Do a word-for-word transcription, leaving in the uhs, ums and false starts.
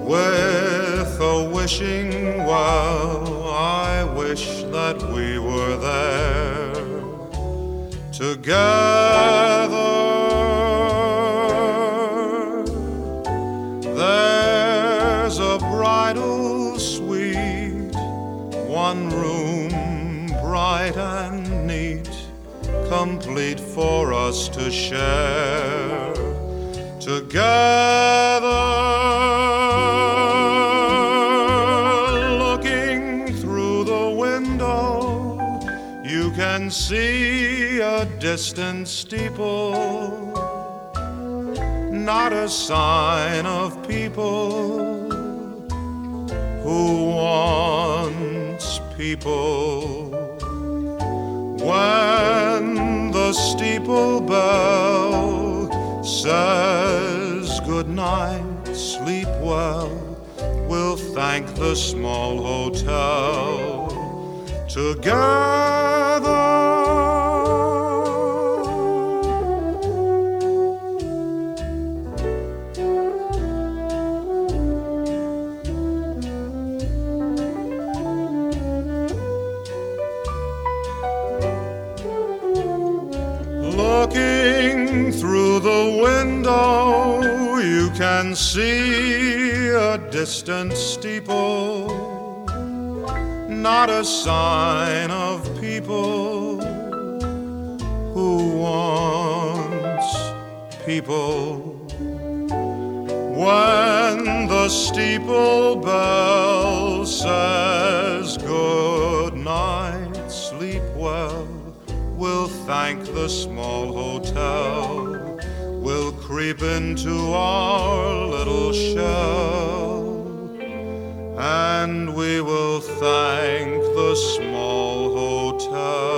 with a wishing well. I wish that we were there together. There's a bridal suite, one room bright and neat, complete for us to share together. Looking through the window, you can see a distant steeple, not a sign of people who wants people. When the steeple bell says good night, sleep well, we'll thank the small hotel together. Looking through the window, you can see a distant steeple, not a sign of people who wants people. When the steeple bell says good night, sleep well, we'll thank the small hotel. We'll creep into our little shell, and we will thank the small hotel.